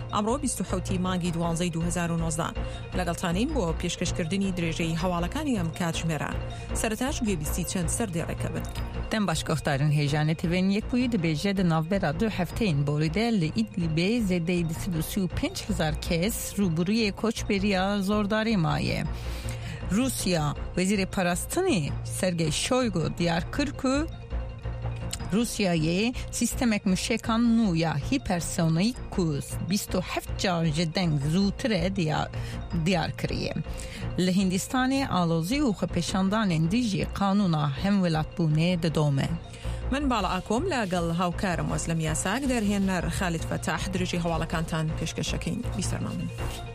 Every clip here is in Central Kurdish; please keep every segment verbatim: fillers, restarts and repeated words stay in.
ئەمڕۆ بیست و حوتی مانگی دوانزەی دوو هەزار و نۆزدە لەگەڵتانین بۆ پێشکەشکردنی درێژەی هەواڵەکانی ئەم کاتژمێرە. سەرەتاش گوێبیستی چەند سەردێڕێکە بن. دەم باشکۆختارن هێژانێ تڤێن یەکبووی دەبێژە دە ناوبەرا دوو هەفتەین بۆریدە لە ئیدلیبێ زێدەی سەد و سی و پێنج هەزار کەس ڕووبڕوویە کۆچبێریە زۆرداری مایە. روسیا وزیر پاراستنی سرگی شویگو دیار کرد که روسیای سیستمک مشکان نو یا هیپرسونیک کوز بیست و هفت جار جدنگ زودتر دیار, دیار کریه. لهندستان آلوزی و خپشاندان اندیجی قانونا هم ولات بونه ددومه. من بالا ئاکۆم لەگەڵ هاوکارم وەزلەم یاساک دەرهێنەر خالید فتاح درێژەی هەواڵەکانتان پێشکەشەکەین. بیسەرنامن.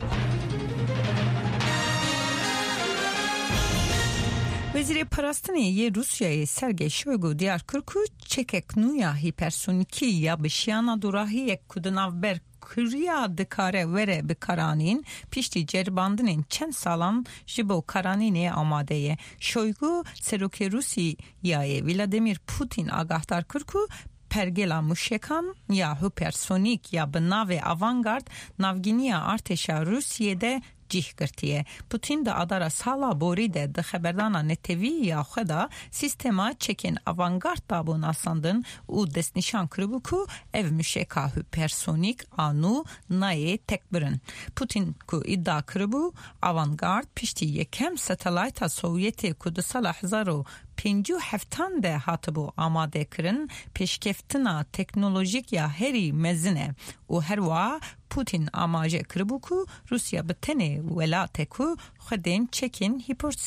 وزیر پاراستنی روسیای سرگی شویگو دیار کرد که چکک نویا هیپرسونیکی یا بشیانا دوراهی یک کدناو بر کریا دکاره وره بکارانین پیشتی جرباندنین چند سالان جبو کارانینه آماده. شویگو سروک روسیای ولادیمیر پوتین آگاهدار کرد که پرگلا مشکان یا هیپرسونیک یا به ناو آوانگارد ناوگینیا ارتشا روسیه ده جیح کرتیه. پوتین دا ادارا سالا بوریده ده خبردانا نتوی یا خدا سیستما چکین آوانگارد تابو ناساندن و دست نشان کربو که او مشکا هیپرسونیک آنو نایه تکبرن. پوتین که ادعا کربو آوانگارد پیشتی یکم ستلایت سوویتی که دو سال هزار و پنجو هفتان ده هاتبو آماده کرن پیشکفتنا تکنولوژیک یا هری مزنه و هر وا پوتین آماجه کربو که روسیا بتنه ولاته که خودین چکین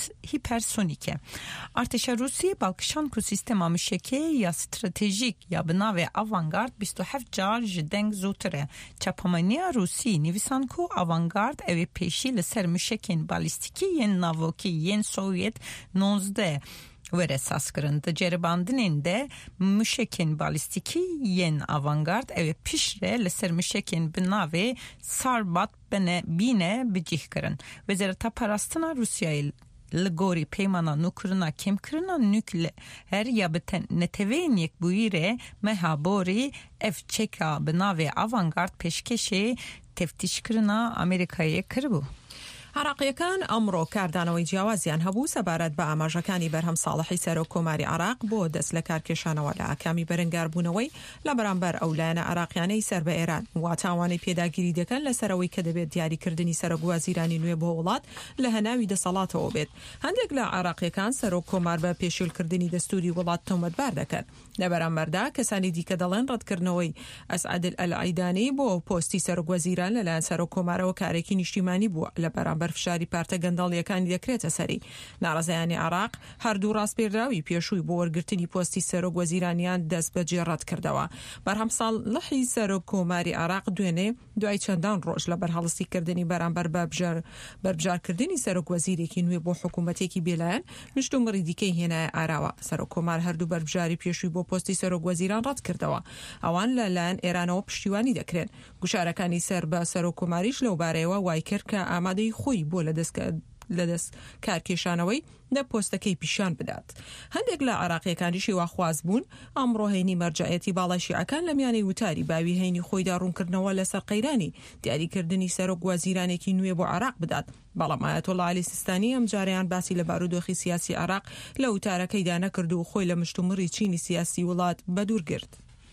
هیپرسونیکه. ارتش روسی بالکشان که سیستم مشکه یا استراتژیک یا بناو آوانگارد بیست و هفت جار جدنگ زودتره. چپامنیا روسی نویسان که آوانگارد اوی پیشی لسر مشکین بالیستیکی ین ناوکی ین سوویت نوزده وره ساس کرن. ده جرباندنین ده مشکین بالیستیکی ین آوانگارد اوی پیشره لسر مشکین بناوی ساربات بینه بینه بجیح کرن. وزارت پاراستنا روسیای لگوری پیمانا نوکرنا کم کرنا نوکلر یا بتن نتوین یک بویره مهابوری اف چکا بناوی آوانگارد پیشکشه تفتیش کرنا ئەمریکای کربو. عراقیەکان ئەمڕۆ کاردانەوەی جیاوازیان هەبوو سەبارەت بە ئاماژەکانی بەرهەم ساڵحی سەرۆک کۆماری عراق بۆ دەست لە کارکێشانەوە لە ئاکامی بەرەنگاربوونەوەی لە بەرامبەر ئەو لایەنە عراقیانەی سەر بە ئێران وا تاوانەی پێداگیری دەکەن لەسەرەوەی کە دەبێت دیاریکردنی سەرۆکوازیرانی نوێ بۆ وڵات لە هەناوی دەسەڵاتەوە بێت. هەندێک لە عراقیەکان سەرۆک کۆمار بە پێشێلکردنی دەستوری وڵات تۆمەتبار دەکەن. لە بەرامبەردا کەسانی دیکە دەڵێن ڕەتکردنەوەی ئەسعەد ئەلعەیدانی بۆ پۆستی سەرۆکوەزیران لەلایەن سەرۆک کۆمارەوە کارێکی نیشتیمانی بووە لە بەرامبەر فشاری پارتە گەندەڵیەکانی دەکرێتە سەری. ناڕەزایانی عراق هەردوو ڕاستپێدراوی پێشووی بۆ وەرگرتنی پۆستی سەرۆک وەزیرانیان دەست بە جێڕەت کردەوە. بەرهەم ساڵحی سەرۆک کۆماری عراق دوێنێ دوای چەندان ڕۆژ لە بەرهەڵستیکردنی بەرامبەر بە بەربژارکردنی سەرۆک وەزیرێکی نوێ بۆ حکوومەتێکی بێلایەن مشتومڕی دیکەی هێنایە ئاراوە. سەرۆک کۆمار هەردوو بەربژاری پێشووی بۆ پۆستی سەرۆک وەزیران ڕەت کردەوە. ئەوان لەلایەن ئێرانەوە پشتیوانی دەکرێن. گوشارەکانی سەر بە سەرۆک کۆماریش لەو بارەیەوە وای کرد کە ئامادەی خۆی بۆ لە دەست لەدەست کارکێشانەوەی لە پۆستەکەی پیشان بدات. هەندێک لە عراقیەکانیشی واخواز بوون ئەمڕۆ هێنی مەرجەعەتی باڵای شیعەکان لە میانەی وتاری باوی هێنی خۆیدا ڕوونکردنەوە لەسەر قەیرانی دیاریکردنی سەرۆک وەزیرانێکی نوێ بۆ عراق بدات. بەڵام ئایەتۆڵا عەلی سیستانی ئەم جاریان باسی لە بارودۆخی سیاسی عراق لە وتارەکەیدا نەکرد و خۆی لە مشتومڕی چینی سیاسی وڵات بەدوور گرت.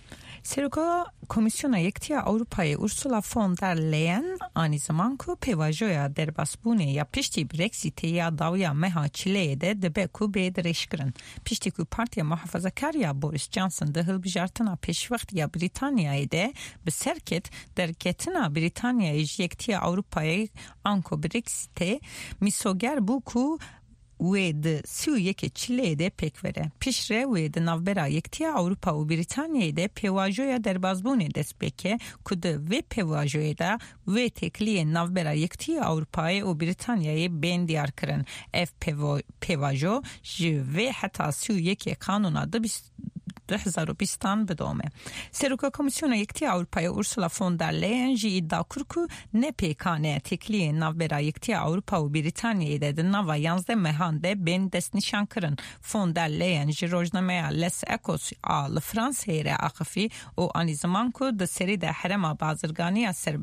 سروکا کمیسیون یکتیا اروپای اورسولا فون در لین آنی زمان که پیواجویا در بسپونه یا پشتی برکسیت یا داویا مها چیله ده دبه کو به درش کرن. پشتی کو پارتی محافظه‌کار یا بوریس جانسون ده هل بجارتنا پیشوقت یا بریتانیای ده به سرکت در کتنا بریتانیای یکتیا اروپای آنکو برکسیت میسوگر بو کو وید سی و یک چیله ده پک وره. پیشره وید نوبرا یکتیا اروپا و بریتانیای ده پیواجویا در بازبونه دست بکه کده وی پیواجویا ده وی تکلی نوبرا یکتیا اروپای و بریتانیای بین دیار کرن. اف پیواجو جوی حتی سی و یک قانون ده بیست دو هزار و بیست بدومه. سروکا کمیسیون یکتی اروپای اورسولا فون در لین جی ادعا کرد که نپیکانه تکلی نوبرا یکتی اروپا و بریتانیای ده نوا یانزده مهان ده بین دست نشان کرن. فون در لین جی روزنامه لس اکوس آل فرانس هیره آخفی و آنی زمان که ده سری ده حرم بازرگانی سر